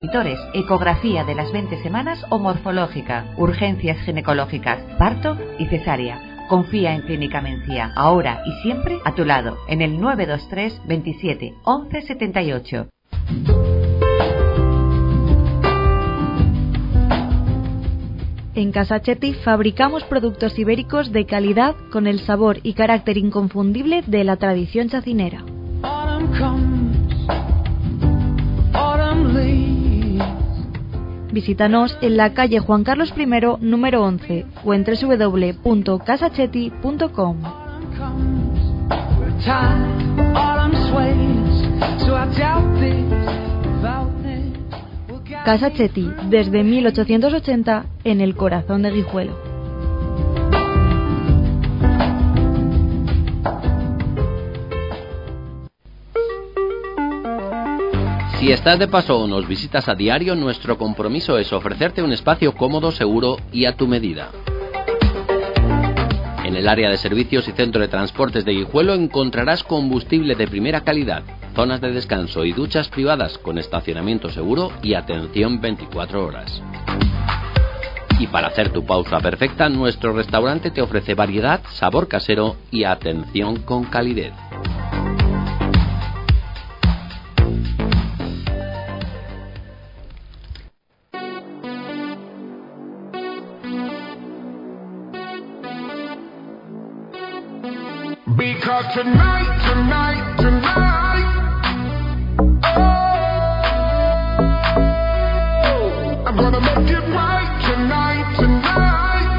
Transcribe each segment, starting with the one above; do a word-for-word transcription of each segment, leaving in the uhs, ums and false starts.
monitores, ecografía de las veinte semanas o morfológica, urgencias ginecológicas, parto y cesárea. Confía en Clínica Mencía, ahora y siempre a tu lado, en el nueve dos tres veintisiete once setenta y ocho. En Casa Chetti fabricamos productos ibéricos de calidad con el sabor y carácter inconfundible de la tradición chacinera. Visítanos en la calle Juan Carlos primero, número once, o en doble u doble u doble u punto casa chetti punto com. Casa Chetti, desde mil ochocientos ochenta, en el corazón de Guijuelo. Si estás de paso o nos visitas a diario, nuestro compromiso es ofrecerte un espacio cómodo, seguro y a tu medida. En el área de servicios y centro de transportes de Guijuelo encontrarás combustible de primera calidad, zonas de descanso y duchas privadas con estacionamiento seguro y atención veinticuatro horas. Y para hacer tu pausa perfecta, nuestro restaurante te ofrece variedad, sabor casero y atención con calidez. Because tonight, tonight, tonight, oh, I'm gonna make it right tonight, tonight,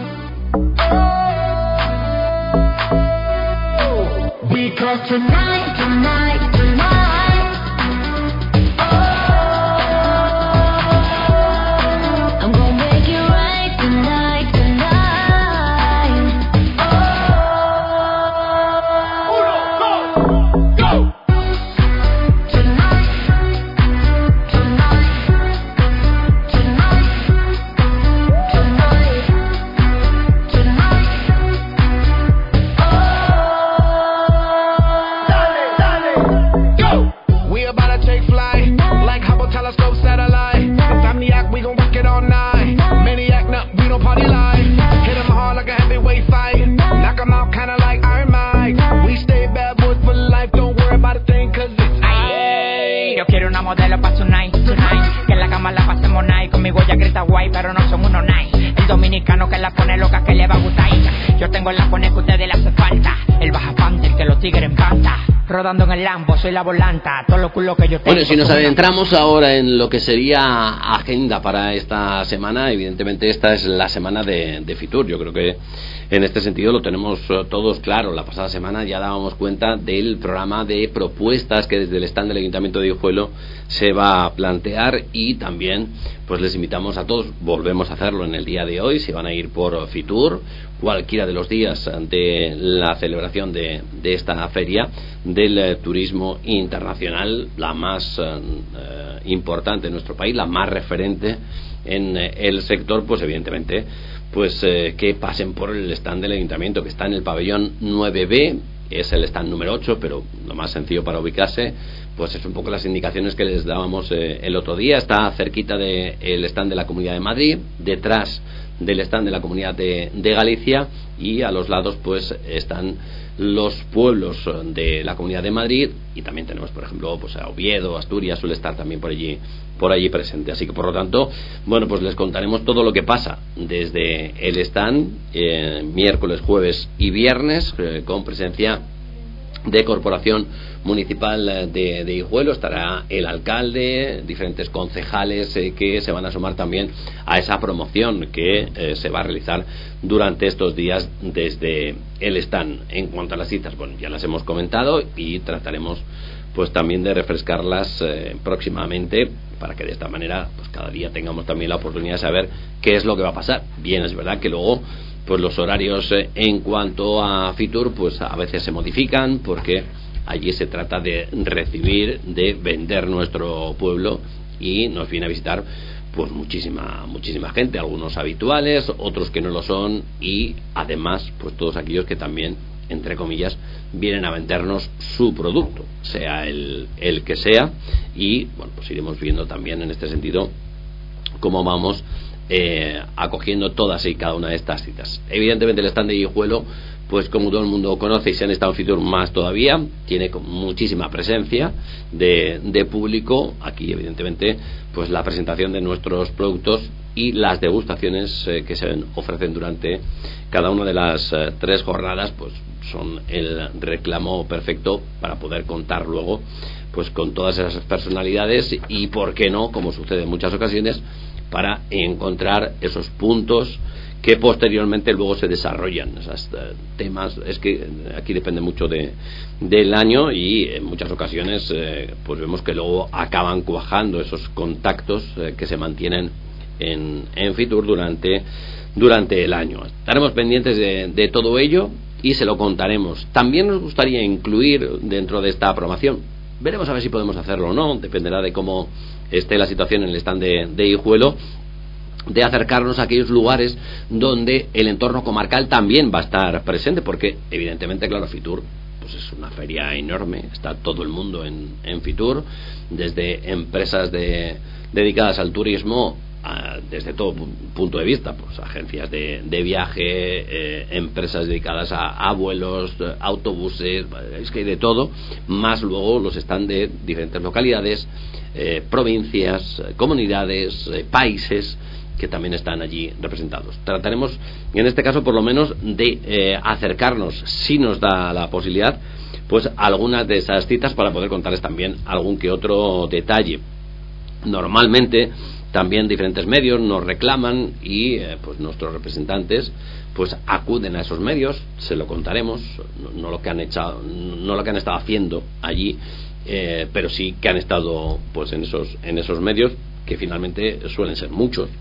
oh, because tonight, tonight, tonight, oh, I'm gonna make it right tonight, tonight. Modelo pa' tonight, tonight. Que en la cama la pasemos night. Conmigo ya grita guay, pero no son unos nice. El dominicano que la pone loca, que le va a gustar. Yo tengo la pone que a ustedes le hace falta. El baja pante, el que los tigres encanta. Rodando en el Lambo, soy la volanta. Todo lo culo que yo tengo. Bueno, si nos adentramos ahora en lo que sería agenda para esta semana, evidentemente esta es la semana de, de Fitur. Yo creo que en este sentido lo tenemos todos claro. La pasada semana ya dábamos cuenta del programa de propuestas que desde el stand del Ayuntamiento de Guijuelo se va a plantear, y también pues les invitamos a todos, volvemos a hacerlo en el día de hoy, si van a ir por Fitur, cualquiera de los días de la celebración de, de esta feria del eh, turismo internacional, la más eh, importante en nuestro país, la más referente en eh, el sector, pues evidentemente pues eh, que pasen por el stand del Ayuntamiento, que está en el pabellón nueve B, es el stand número ocho, pero lo más sencillo para ubicarse pues es un poco las indicaciones que les dábamos eh, el otro día. Está cerquita del de stand de la Comunidad de Madrid, detrás del stand de la Comunidad de, de Galicia, y a los lados pues están los pueblos de la Comunidad de Madrid, y también tenemos por ejemplo pues a Oviedo, Asturias suele estar también por allí por allí presente. Así que por lo tanto, bueno, pues les contaremos todo lo que pasa desde el stand eh, miércoles, jueves y viernes, eh, con presencia de Corporación Municipal de, de Guijuelo. Estará el alcalde, diferentes concejales eh, que se van a sumar también a esa promoción que eh, se va a realizar durante estos días desde el stand. En cuanto a las citas, bueno, ya las hemos comentado y trataremos pues también de refrescarlas eh, próximamente, para que de esta manera pues cada día tengamos también la oportunidad de saber qué es lo que va a pasar. Bien, es verdad que luego pues los horarios eh, en cuanto a Fitur pues a veces se modifican, porque allí se trata de recibir, de vender nuestro pueblo, y nos viene a visitar pues muchísima muchísima gente, algunos habituales, otros que no lo son, y además pues todos aquellos que también entre comillas, vienen a vendernos su producto, sea el, el que sea, y bueno, pues iremos viendo también en este sentido cómo vamos eh, acogiendo todas y cada una de estas citas. Evidentemente el stand de Guijuelo, pues como todo el mundo conoce y se han estado en Fitur más todavía, tiene muchísima presencia de, de público. Aquí evidentemente pues la presentación de nuestros productos y las degustaciones eh, que se ofrecen durante cada una de las eh, tres jornadas pues son el reclamo perfecto para poder contar luego pues con todas esas personalidades y por qué no, como sucede en muchas ocasiones, para encontrar esos puntos que posteriormente luego se desarrollan. Esos uh, temas, es que aquí depende mucho de del año y en muchas ocasiones eh, pues vemos que luego acaban cuajando esos contactos eh, que se mantienen en, en Fitur durante durante el año. Estaremos pendientes de, de todo ello y se lo contaremos. También nos gustaría incluir dentro de esta programación, veremos a ver si podemos hacerlo o no, dependerá de cómo esté la situación en el stand de, de Guijuelo, de acercarnos a aquellos lugares donde el entorno comarcal también va a estar presente, porque evidentemente, claro, Fitur pues es una feria enorme, está todo el mundo en, en Fitur, desde empresas de, dedicadas al turismo, a, desde todo punto de vista, pues agencias de, de viaje, eh, empresas dedicadas a, a vuelos, autobuses, es que hay de todo, más luego los están de diferentes localidades, eh, provincias, comunidades, eh, países que también están allí representados. Trataremos, en este caso, por lo menos, de eh, acercarnos, si nos da la posibilidad, pues a algunas de esas citas para poder contarles también algún que otro detalle. Normalmente, también diferentes medios nos reclaman y eh, pues nuestros representantes pues acuden a esos medios, se lo contaremos, no, no lo que han echado, no lo que han estado haciendo allí, eh, pero sí que han estado pues en esos en esos medios, que finalmente suelen ser muchos.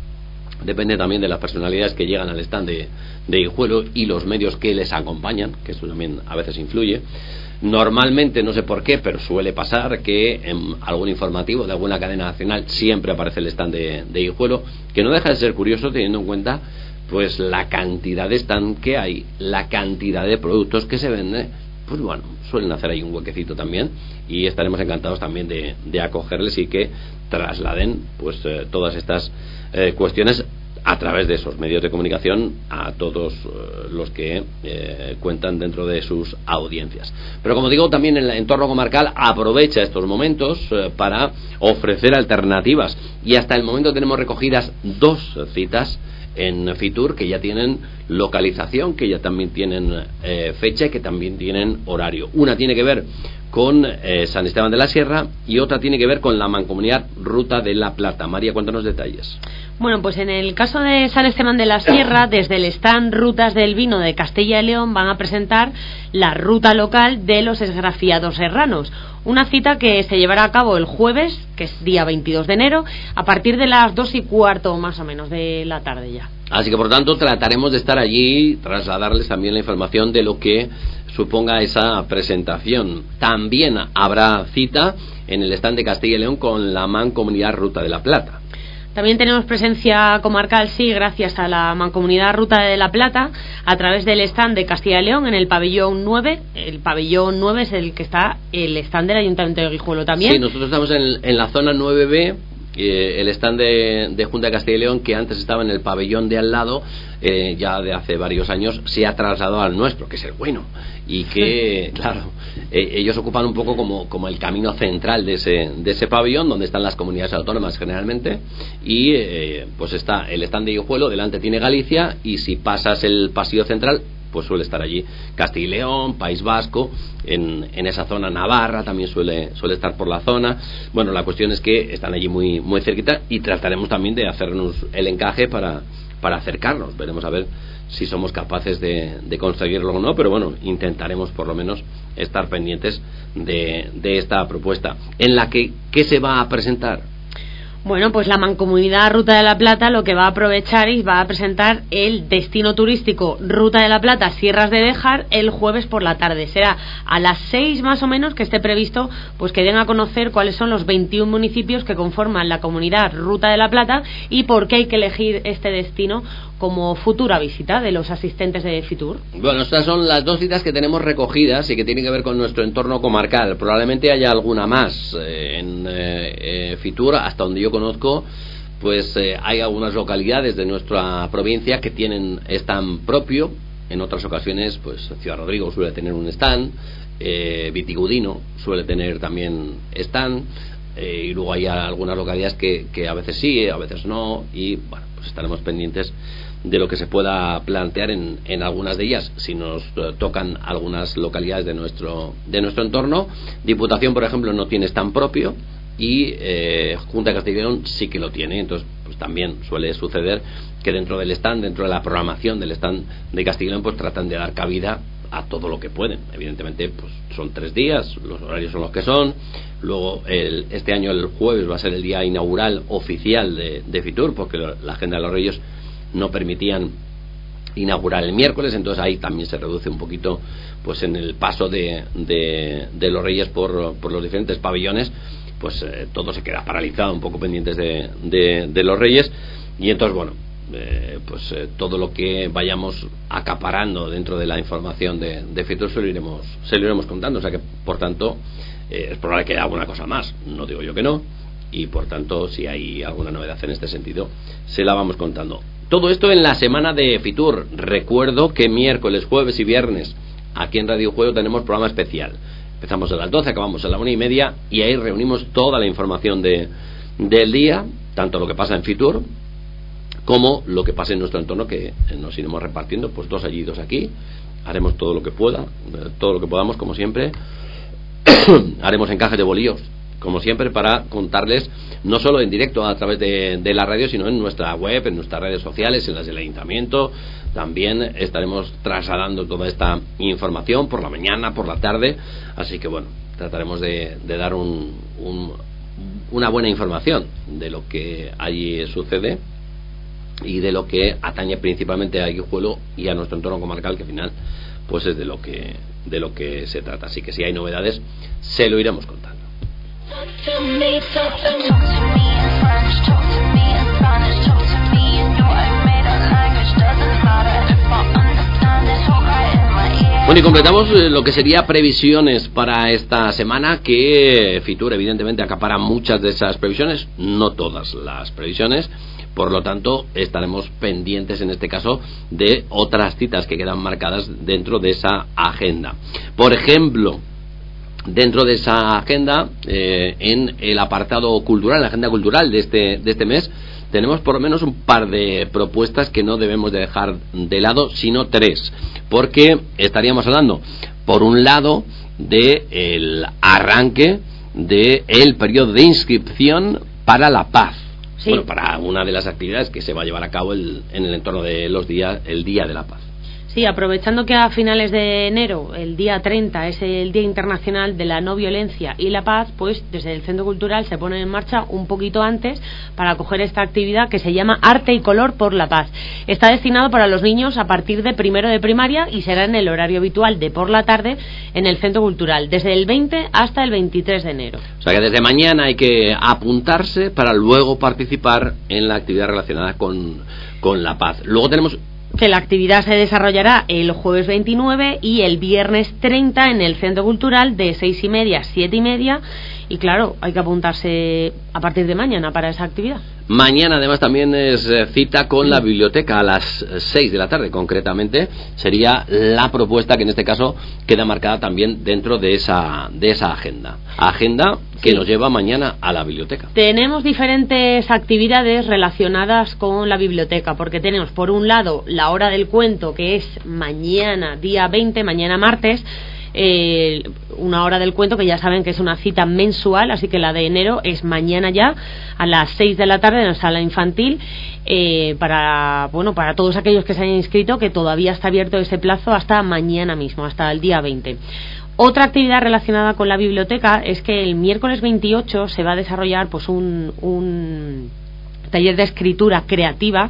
Depende también de las personalidades que llegan al stand de, de Guijuelo y los medios que les acompañan, que eso también a veces influye. Normalmente, no sé por qué, pero suele pasar que en algún informativo de alguna cadena nacional siempre aparece el stand de, de Guijuelo, que no deja de ser curioso teniendo en cuenta pues la cantidad de stand que hay, la cantidad de productos que se venden. Pues bueno, suelen hacer ahí un huequecito también y estaremos encantados también de, de acogerles y que trasladen pues eh, todas estas eh, cuestiones a través de esos medios de comunicación a todos eh, los que eh, cuentan dentro de sus audiencias. Pero como digo, también el entorno comarcal aprovecha estos momentos eh, para ofrecer alternativas y hasta el momento tenemos recogidas dos citas en Fitur que ya tienen localización, que ya también tienen eh, fecha y que también tienen horario. Una tiene que ver con eh, San Esteban de la Sierra y otra tiene que ver con la Mancomunidad Ruta de la Plata. María, cuéntanos detalles. Bueno, pues en el caso de San Esteban de la Sierra, desde el stand Rutas del Vino de Castilla y León van a presentar la ruta local de los esgrafiados serranos. Una cita que se llevará a cabo el jueves, que es día veintidós de enero, a partir de las dos y cuarto más o menos de la tarde ya. Así que por tanto trataremos de estar allí, trasladarles también la información de lo que suponga esa presentación. También habrá cita en el stand de Castilla y León con la Mancomunidad Ruta de la Plata. También tenemos presencia comarcal, sí, gracias a la Mancomunidad Ruta de la Plata, a través del stand de Castilla y León en el pabellón nueve. El pabellón nueve es el que está el stand del Ayuntamiento de Guijuelo también. Sí, nosotros estamos en, en la zona nueve B. Eh, el stand de, de Junta de Castilla y León, que antes estaba en el pabellón de al lado, eh, ya de hace varios años se ha trasladado al nuestro, que es el bueno, y que claro, eh, ellos ocupan un poco como, como el camino central de ese, de ese pabellón, donde están las comunidades autónomas generalmente, y eh, pues está el stand de Guijuelo, delante tiene Galicia, y si pasas el pasillo central pues suele estar allí Castilla y León, País Vasco, en, en esa zona Navarra también suele suele estar por la zona. Bueno, la cuestión es que están allí muy muy cerquita y trataremos también de hacernos el encaje para, para acercarnos. Veremos a ver si somos capaces de, de conseguirlo o no, pero bueno, intentaremos por lo menos estar pendientes de, de esta propuesta. En la que, ¿qué se va a presentar? Bueno, pues la Mancomunidad Ruta de la Plata lo que va a aprovechar y va a presentar el destino turístico Ruta de la Plata, Sierras de Béjar, el jueves por la tarde. Será a las seis más o menos que esté previsto pues que den a conocer cuáles son los veintiún municipios que conforman la comunidad Ruta de la Plata y por qué hay que elegir este destino como futura visita de los asistentes de Fitur. Bueno, estas son las dos citas que tenemos recogidas y que tienen que ver con nuestro entorno comarcal. Probablemente haya alguna más eh, en eh, eh, Fitur, hasta donde yo conozco, pues eh, hay algunas localidades de nuestra provincia que tienen stand propio. En otras ocasiones, pues Ciudad Rodrigo suele tener un stand, eh, Vitigudino suele tener también stand, eh, y luego hay algunas localidades que, que a veces sí, a veces no, y bueno, pues estaremos pendientes de lo que se pueda plantear en, en algunas de ellas, si nos eh, tocan algunas localidades de nuestro de nuestro entorno. Diputación, por ejemplo, no tiene stand propio y eh, Junta de Castilla y León sí que lo tiene. Entonces pues también suele suceder que dentro del stand, dentro de la programación del stand de Castilla y León, pues tratan de dar cabida a todo lo que pueden. Evidentemente pues son tres días, los horarios son los que son. Luego el, este año el jueves va a ser el día inaugural oficial de, de Fitur, porque lo, la agenda de los Reyes no permitían inaugurar el miércoles, entonces ahí también se reduce un poquito pues en el paso de, de, de los Reyes por, por los diferentes pabellones. Pues eh, todo se queda paralizado, un poco pendientes de, de, de los Reyes, y entonces bueno, eh, pues eh, todo lo que vayamos acaparando dentro de la información de, de Fitur se lo iremos se lo iremos contando. O sea que por tanto eh, es probable que haya alguna cosa más, no digo yo que no, y por tanto si hay alguna novedad en este sentido se la vamos contando. Todo esto en la semana de Fitur. Recuerdo que miércoles, jueves y viernes aquí en Radio Juego tenemos programa especial. Empezamos a las doce, acabamos a la una y media, y ahí reunimos toda la información de, del día, tanto lo que pasa en Fitur como lo que pasa en nuestro entorno, que nos iremos repartiendo, pues dos allí, dos aquí. Haremos todo lo que pueda, todo lo que podamos, como siempre. Haremos encajes de bolillos, como siempre, para contarles, no solo en directo a través de, de la radio, sino en nuestra web, en nuestras redes sociales, en las del ayuntamiento. También estaremos trasladando toda esta información por la mañana, por la tarde. Así que bueno, trataremos de, de dar un, un, una buena información de lo que allí sucede y de lo que atañe principalmente a Guijuelo y a nuestro entorno comarcal, que al final pues es de lo que de lo que se trata. Así que si hay novedades se lo iremos contando. Bueno, y completamos lo que sería previsiones para esta semana, que Fitur evidentemente acapara muchas de esas previsiones, no todas las previsiones. Por lo tanto, estaremos pendientes en este caso de otras citas que quedan marcadas dentro de esa agenda. Por ejemplo, dentro de esa agenda, eh, en el apartado cultural, la agenda cultural de este, de este mes, tenemos por lo menos un par de propuestas que no debemos de dejar de lado, sino tres, porque estaríamos hablando, por un lado, de el arranque del periodo de inscripción para la paz. Sí. Bueno, para una de las actividades que se va a llevar a cabo el, en el entorno de los días, el Día de la Paz. Sí, aprovechando que a finales de enero, el día treinta, es el Día Internacional de la No Violencia y la Paz, pues desde el Centro Cultural se pone en marcha un poquito antes para acoger esta actividad que se llama Arte y Color por la Paz. Está destinado para los niños a partir de primero de primaria y será en el horario habitual de por la tarde en el Centro Cultural, desde el veinte hasta el veintitrés de enero. O sea que desde mañana hay que apuntarse para luego participar en la actividad relacionada con, con la paz. Luego tenemos que la actividad se desarrollará el jueves veintinueve y el viernes treinta en el Centro Cultural de seis y media a siete y media, y claro, hay que apuntarse a partir de mañana para esa actividad. Mañana además también es cita con la biblioteca a las seis de la tarde, concretamente sería la propuesta que en este caso queda marcada también dentro de esa de esa agenda agenda que sí nos lleva mañana a la biblioteca. Tenemos diferentes actividades relacionadas con la biblioteca, porque tenemos por un lado la hora del cuento, que es mañana día veinte, mañana martes. Eh, una hora del cuento que ya saben que es una cita mensual, así que la de enero es mañana ya a las seis de la tarde en la sala infantil, eh, para bueno para todos aquellos que se hayan inscrito, que todavía está abierto ese plazo hasta mañana mismo, hasta el día veinte. Otra actividad relacionada con la biblioteca es que el miércoles veintiocho se va a desarrollar pues un, un taller de escritura creativa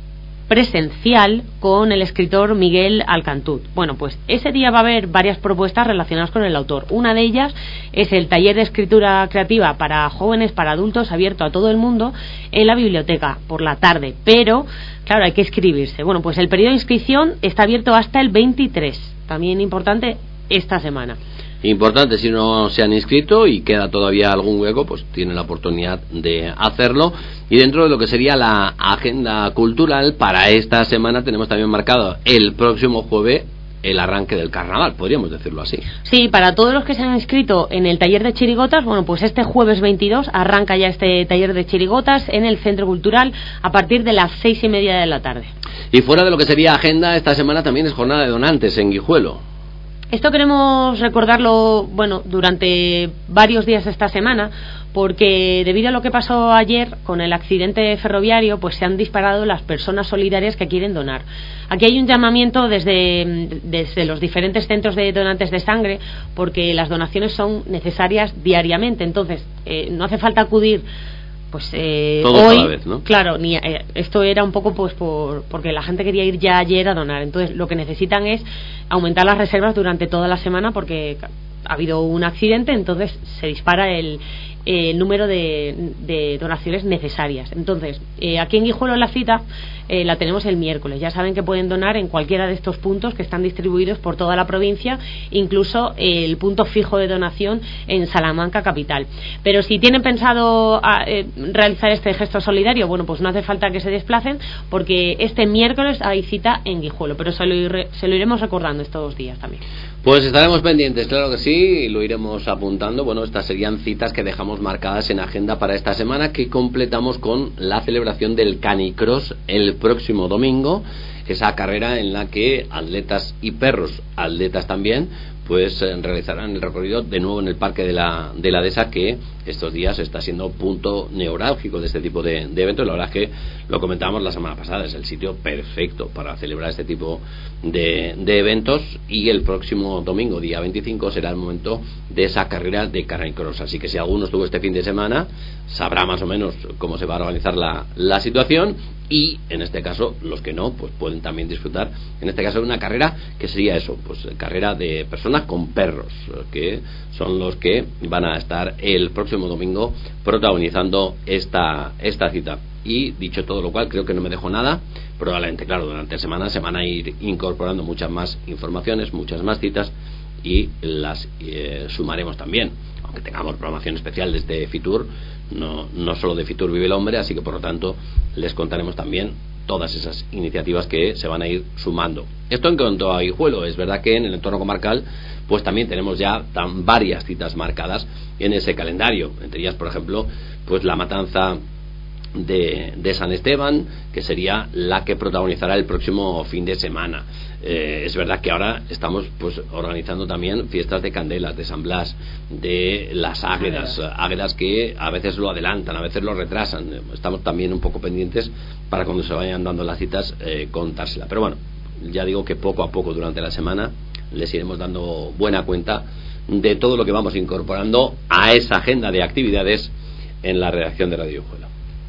presencial con el escritor Miguel Alcantut. Bueno, pues ese día va a haber varias propuestas relacionadas con el autor. Una de ellas es el taller de escritura creativa para jóvenes, para adultos, abierto a todo el mundo en la biblioteca por la tarde, pero claro, hay que inscribirse. Bueno, pues el periodo de inscripción está abierto hasta el veintitrés, también importante esta semana. Importante, si no se han inscrito y queda todavía algún hueco, pues tienen la oportunidad de hacerlo. Y dentro de lo que sería la agenda cultural para esta semana tenemos también marcado el próximo jueves el arranque del carnaval, podríamos decirlo así. Sí, para todos los que se han inscrito en el taller de chirigotas, bueno, pues este jueves veintidós arranca ya este taller de chirigotas en el Centro Cultural a partir de las seis y media de la tarde. Y fuera de lo que sería agenda, esta semana también es jornada de donantes en Guijuelo. Esto queremos recordarlo, bueno, durante varios días esta semana, porque debido a lo que pasó ayer con el accidente ferroviario, pues se han disparado las personas solidarias que quieren donar. Aquí hay un llamamiento desde, desde los diferentes centros de donantes de sangre, porque las donaciones son necesarias diariamente, entonces eh, no hace falta acudir pues eh, Todos hoy, a la vez, ¿no? Claro, ni, eh, esto era un poco pues por porque la gente quería ir ya ayer a donar, entonces lo que necesitan es aumentar las reservas durante toda la semana porque ha habido un accidente, entonces se dispara el, eh, el número de, de donaciones necesarias. Entonces, eh, aquí en Guijuelo la cita eh, la tenemos el miércoles. Ya saben que pueden donar en cualquiera de estos puntos que están distribuidos por toda la provincia, incluso eh, el punto fijo de donación en Salamanca capital. Pero si tienen pensado a, eh, realizar este gesto solidario, bueno, pues no hace falta que se desplacen porque este miércoles hay cita en Guijuelo, pero se lo, irre, se lo iremos recordando estos días también. Pues estaremos pendientes, claro que sí, y lo iremos apuntando. Bueno, estas serían citas que dejamos marcadas en agenda para esta semana, que completamos con la celebración del Canicross el próximo domingo, esa carrera en la que atletas y perros, atletas también, pues eh, realizarán el recorrido de nuevo en el Parque de la, de la Dehesa, que estos días está siendo punto neurálgico de este tipo de, de eventos. La verdad es que lo comentábamos la semana pasada, es el sitio perfecto para celebrar este tipo de, de eventos, y el próximo domingo, día veinticinco, será el momento de esa carrera de Canicross. Así que si alguno estuvo este fin de semana, sabrá más o menos cómo se va a organizar la, la situación, y en este caso los que no, pues pueden también disfrutar en este caso de una carrera que sería eso, pues carrera de personas con perros, que son los que van a estar el próximo domingo protagonizando esta, esta cita. Y dicho todo lo cual, creo que no me dejo nada. Probablemente, claro, durante la semana se van a ir incorporando muchas más informaciones, muchas más citas, y las eh, sumaremos también, aunque tengamos programación especial desde Fitur, no, no solo de Fitur vive el hombre, así que por lo tanto les contaremos también todas esas iniciativas que se van a ir sumando. Esto en cuanto a Guijuelo. Es verdad que en el entorno comarcal pues también tenemos ya tan varias citas marcadas en ese calendario, entre ellas por ejemplo pues la matanza de, de San Esteban, que sería la que protagonizará el próximo fin de semana. Eh, es verdad que ahora estamos pues organizando también fiestas de Candelas, de San Blas, de las Águedas, Águedas que a veces lo adelantan, a veces lo retrasan. Estamos también un poco pendientes para cuando se vayan dando las citas eh, contársela. Pero bueno, ya digo que poco a poco durante la semana les iremos dando buena cuenta de todo lo que vamos incorporando a esa agenda de actividades en la redacción de Radio Guijuelo.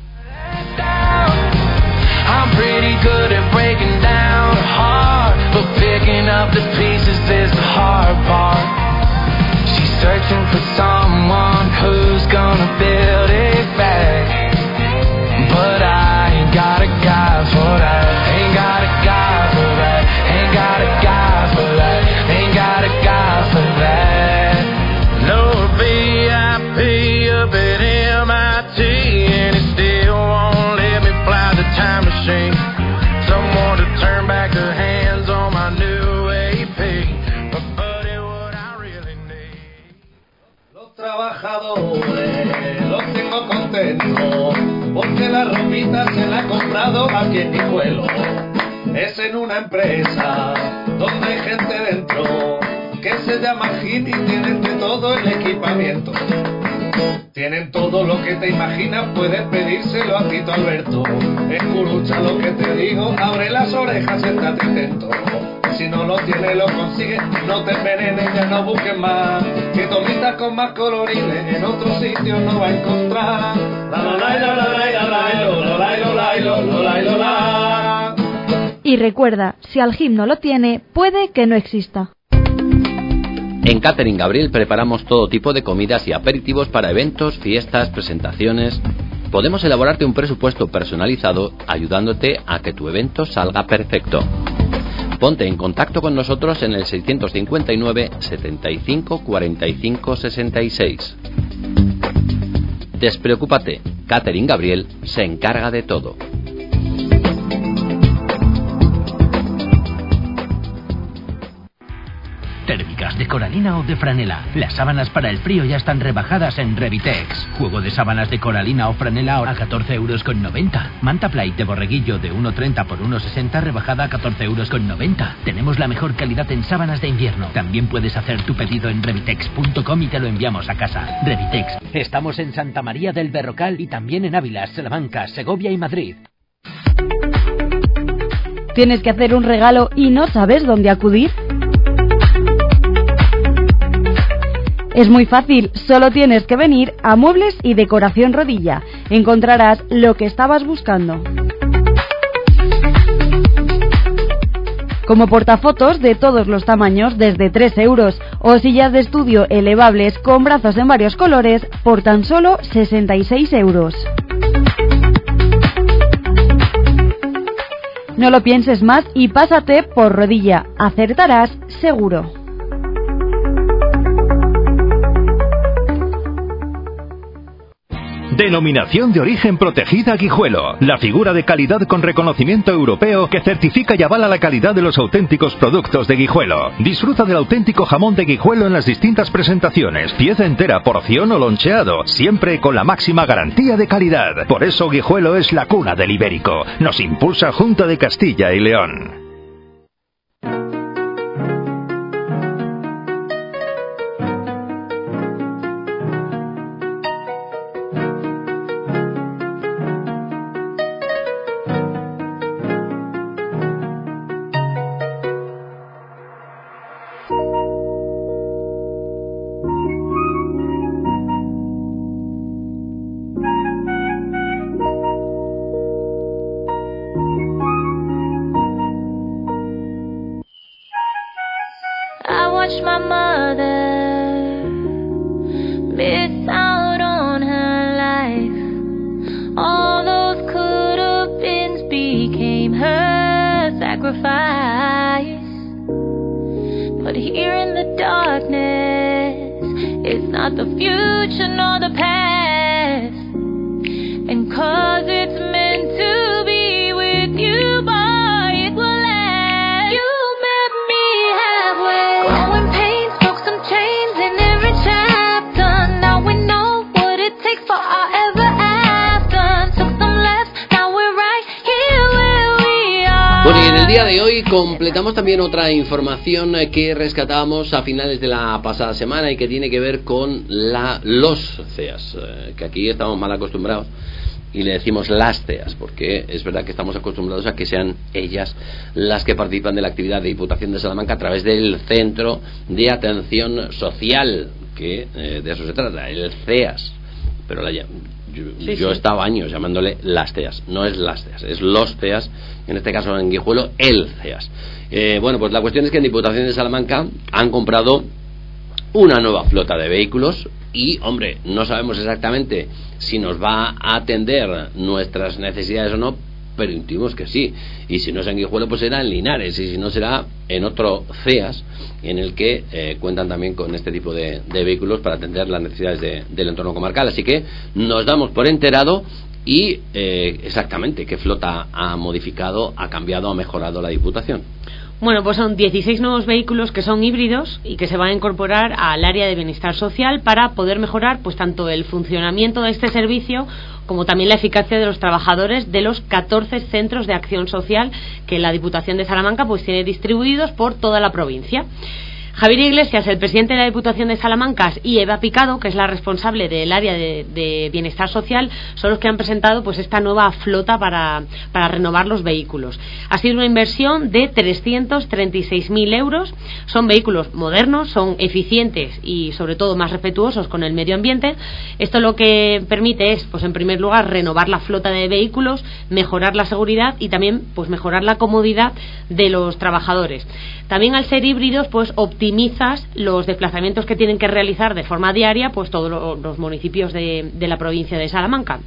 I'm pretty good at breaking down hard, but picking up the pieces is the hard part. She's searching for someone who's gonna build it back, but I ain't got a guy for that. Ain't got a guy for that. Ain't got a guy for that. Ain't got a guy for that. No V I P up at M I T, and it still won't let me fly the time machine. Someone to turn back the hands on my new A P. But buddy, what I really need. Los trabajadores los tengo contentos, porque la ropita se la he comprado aquí en Guijuelo. Es en una empresa donde hay gente dentro que se llama Hit y tienen de todo el equipamiento. Tienen todo lo que te imaginas, puedes pedírselo a Tito Alberto. Escucha lo que te digo, abre las orejas, estate atento. Si no lo tienes, lo consigues, no te envenenes, ya no busques más. Que tomitas con más colorines en otro sitio no va a encontrar. La la la la la la la la la Y recuerda, si Algim no lo tiene, puede que no exista. En Catering Gabriel preparamos todo tipo de comidas y aperitivos para eventos, fiestas, presentaciones. Podemos elaborarte un presupuesto personalizado ayudándote a que tu evento salga perfecto. Ponte en contacto con nosotros en el seiscientos cincuenta y nueve, setenta y cinco, cuarenta y cinco, sesenta y seis. Despreocúpate, Catering Gabriel se encarga de todo. Térmicas de coralina o de franela. Las sábanas para el frío ya están rebajadas en Revitex. Juego de sábanas de coralina o franela a catorce euros con noventa. Manta Plate de borreguillo de uno treinta por uno sesenta rebajada a catorce euros con noventa. Tenemos la mejor calidad en sábanas de invierno. También puedes hacer tu pedido en revitex punto com y te lo enviamos a casa. Revitex. Estamos en Santa María del Berrocal y también en Ávila, Salamanca, Segovia y Madrid. ¿Tienes que hacer un regalo y no sabes dónde acudir? Es muy fácil, solo tienes que venir a Muebles y Decoración Rodilla. Encontrarás lo que estabas buscando. Como portafotos de todos los tamaños desde tres euros o sillas de estudio elevables con brazos en varios colores por tan solo sesenta y seis euros. No lo pienses más y pásate por Rodilla. Acertarás seguro. Denominación de origen protegida Guijuelo. La figura de calidad con reconocimiento europeo que certifica y avala la calidad de los auténticos productos de Guijuelo. Disfruta del auténtico jamón de Guijuelo en las distintas presentaciones. Pieza entera, porción o loncheado. Siempre con la máxima garantía de calidad. Por eso Guijuelo es la cuna del ibérico. Nos impulsa Junta de Castilla y León. Completamos también otra información que rescatamos a finales de la pasada semana y que tiene que ver con la, los C E A S, que aquí estamos mal acostumbrados y le decimos las C E A S, porque es verdad que estamos acostumbrados a que sean ellas las que participan de la actividad de Diputación de Salamanca a través del Centro de Atención Social, que eh, de eso se trata, el C E A S, pero la, yo, sí, yo sí. he estado años llamándole las C E A S, no es las C E A S, es los C E A S, en este caso en Guijuelo, el C E A S. Eh, bueno, pues la cuestión es que en Diputación de Salamanca han comprado una nueva flota de vehículos y, hombre, no sabemos exactamente si nos va a atender nuestras necesidades o no, pero intuimos que sí. Y si no es en Guijuelo, pues será en Linares, y si no será en otro C E A S en el que eh, cuentan también con este tipo de, de vehículos para atender las necesidades de, del entorno comarcal. Así que nos damos por enterado y eh, exactamente qué flota ha modificado, ha cambiado, ha mejorado la Diputación. Bueno, pues son dieciséis nuevos vehículos que son híbridos y que se van a incorporar al área de bienestar social para poder mejorar pues tanto el funcionamiento de este servicio como también la eficacia de los trabajadores de los catorce centros de acción social que la Diputación de Salamanca pues tiene distribuidos por toda la provincia. Javier Iglesias, el presidente de la Diputación de Salamanca, y Eva Picado, que es la responsable del área de, de bienestar social, son los que han presentado pues esta nueva flota para, para renovar los vehículos. Ha sido una inversión de trescientos treinta y seis mil euros. Son vehículos modernos, son eficientes y sobre todo más respetuosos con el medio ambiente. Esto lo que permite es, pues en primer lugar, renovar la flota de vehículos, mejorar la seguridad y también pues mejorar la comodidad de los trabajadores. También, al ser híbridos, pues optimizas los desplazamientos que tienen que realizar de forma diaria pues todos los municipios de, de la provincia de Salamanca.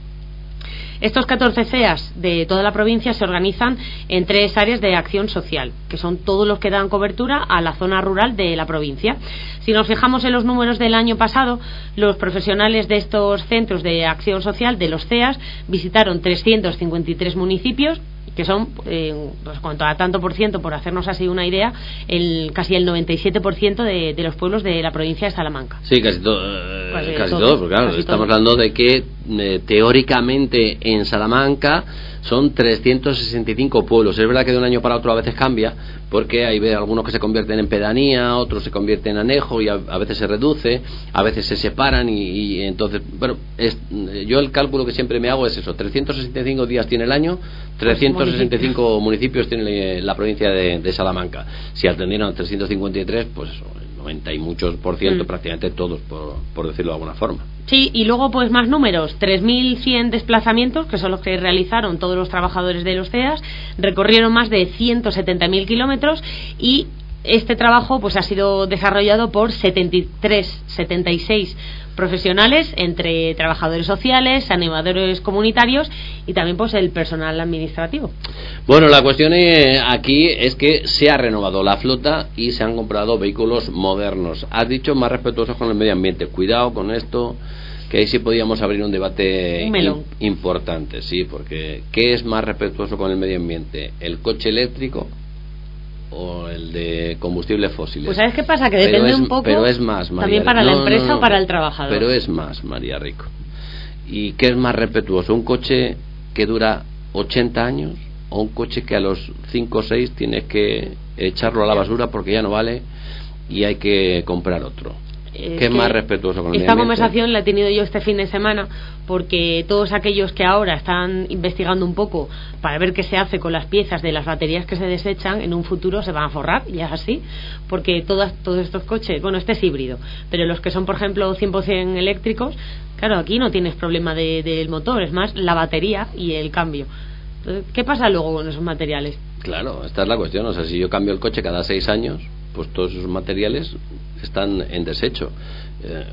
Estos catorce C E As de toda la provincia se organizan en tres áreas de acción social, que son todos los que dan cobertura a la zona rural de la provincia. Si nos fijamos en los números del año pasado, los profesionales de estos centros de acción social, de los C E As, visitaron trescientos cincuenta y tres municipios, que son, eh, pues, cuanto a tanto por ciento, por hacernos así una idea, el, casi el noventa y siete por ciento de, de los pueblos de la provincia de Salamanca. Sí, casi, to eh, casi, casi todo, todos, porque claro, casi estamos todo. hablando de que eh, teóricamente en Salamanca son trescientos sesenta y cinco pueblos. Es verdad que de un año para otro a veces cambia, porque hay algunos que se convierten en pedanía, otros se convierten en anejo y a, a veces se reduce, a veces se separan y, y entonces, bueno, es, yo el cálculo que siempre me hago es eso: trescientos sesenta y cinco días tiene el año, trescientos sesenta y cinco municipios tiene la provincia de, de Salamanca. Si atendieron a trescientos cincuenta y tres, pues eso, el noventa y muchos por ciento, mm. prácticamente todos, por, por decirlo de alguna forma. Sí, y luego pues más números, tres mil cien desplazamientos, que son los que realizaron todos los trabajadores de los C E As, recorrieron más de ciento setenta mil kilómetros y este trabajo pues ha sido desarrollado por setenta y tres, setenta y seis profesionales, entre trabajadores sociales, animadores comunitarios y también pues el personal administrativo. Bueno, la cuestión aquí es que se ha renovado la flota y se han comprado vehículos modernos. Has dicho más respetuosos con el medio ambiente. Cuidado con esto, que ahí sí podíamos abrir un debate un melón. in- importante, sí, porque ¿qué es más respetuoso con el medio ambiente? ¿El coche eléctrico o el de combustibles fósiles? Pues ¿sabes qué pasa? Que depende pero es, un poco pero es más, María, también para no, la empresa no, no, o para el trabajador. Pero es más, María Rico. ¿Y qué es más respetuoso? ¿Un coche que dura ochenta años o un coche que a los cinco o seis tienes que echarlo a la basura porque ya no vale y hay que comprar otro? Es ¿Qué es que más respetuoso con el esta medio ambiente? conversación la he tenido yo este fin de semana porque todos aquellos que ahora están investigando un poco para ver qué se hace con las piezas de las baterías que se desechan, en un futuro se van a forrar, y es así, porque todas, todos estos coches, bueno, este es híbrido, pero los que son, por ejemplo, cien por ciento eléctricos, claro, aquí no tienes problema de, del motor, es más la batería y el cambio. Entonces, ¿qué pasa luego con esos materiales? Claro, esta es la cuestión. O sea, si yo cambio el coche cada seis años, pues todos esos materiales están en desecho. Eh,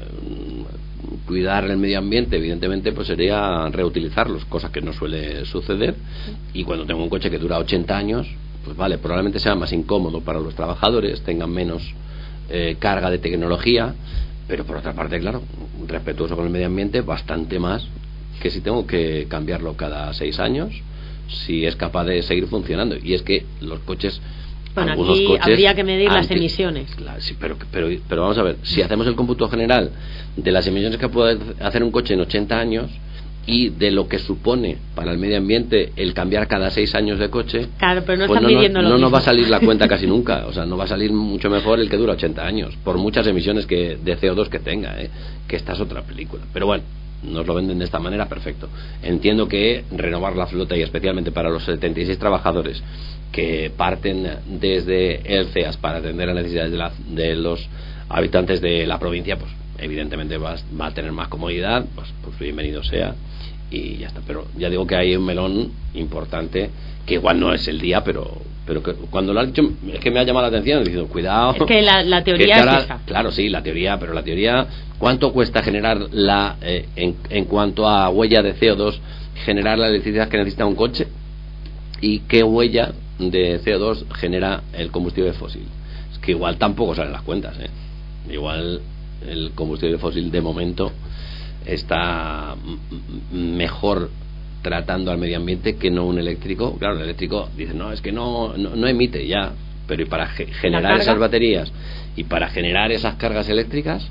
cuidar el medio ambiente, evidentemente, pues sería reutilizarlos, cosa que no suele suceder. Y cuando tengo un coche que dura ochenta años, pues vale, probablemente sea más incómodo para los trabajadores, tengan menos eh, carga de tecnología, pero por otra parte, claro, respetuoso con el medio ambiente, bastante más que si tengo que cambiarlo cada seis años, si es capaz de seguir funcionando. Y es que los coches, bueno, algunos aquí coches habría que medir antes, las emisiones. Claro, sí, pero, pero, pero vamos a ver, si hacemos el cómputo general de las emisiones que puede hacer un coche en ochenta años y de lo que supone para el medio ambiente el cambiar cada seis años de coche, claro, pero no pues están no, midiendo no, lo no nos mismo. va a salir la cuenta casi nunca. O sea, no va a salir mucho mejor el que dura ochenta años, por muchas emisiones que de C O dos que tenga, ¿eh? Que esta es otra película. Pero bueno, nos lo venden de esta manera, perfecto. Entiendo que renovar la flota, y especialmente para los setenta y seis trabajadores que parten desde el C E A S para atender las necesidades de, la, de los habitantes de la provincia, pues evidentemente va, va a tener más comodidad, pues, pues bienvenido sea, y ya está. Pero ya digo que hay un melón importante, que igual no es el día, pero pero que cuando lo has dicho es que me ha llamado la atención, diciendo cuidado, es que la, la teoría que es ahora, esa. claro, sí, la teoría, pero la teoría, ¿cuánto cuesta generar la eh, en, en cuanto a huella de C O dos, generar la electricidad que necesita un coche? ¿Y qué huella de C O dos genera el combustible fósil? Es que igual tampoco salen las cuentas, ¿eh? Igual el combustible fósil de momento está mejor tratando al medio ambiente que no un eléctrico. Claro, el eléctrico dice, no, es que no, no, no emite ya, pero ¿y para ge- generar esas baterías y para generar esas cargas eléctricas?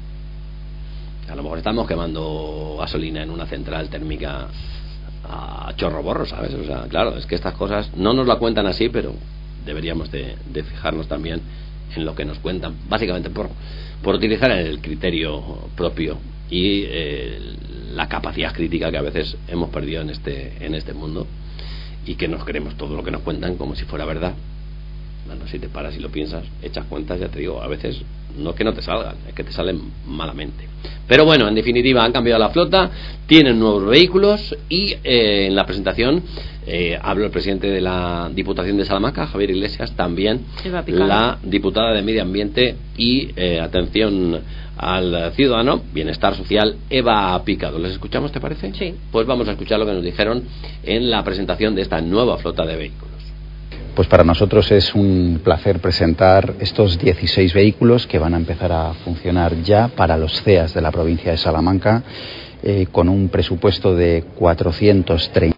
A lo mejor estamos quemando gasolina en una central térmica a chorro borro, ¿sabes? O sea, claro, es que estas cosas no nos la cuentan así, pero deberíamos de, de fijarnos también en lo que nos cuentan, básicamente por, por utilizar el criterio propio y eh, la capacidad crítica que a veces hemos perdido en este, en este mundo, y que nos creemos todo lo que nos cuentan como si fuera verdad. Bueno, si te paras y lo piensas, echas cuentas, ya te digo, a veces no es que no te salgan, es que te salen malamente. Pero bueno, en definitiva, han cambiado la flota, tienen nuevos vehículos, y eh, en la presentación eh, habló el presidente de la Diputación de Salamanca, Javier Iglesias, también la diputada de Medio Ambiente y eh, atención al ciudadano, Bienestar Social, Eva Picado. ¿Les escuchamos, te parece? Sí. Pues vamos a escuchar lo que nos dijeron en la presentación de esta nueva flota de vehículos. Pues para nosotros es un placer presentar estos dieciséis vehículos que van a empezar a funcionar ya para los C E As de la provincia de Salamanca, eh, con un presupuesto de cuatrocientos treinta.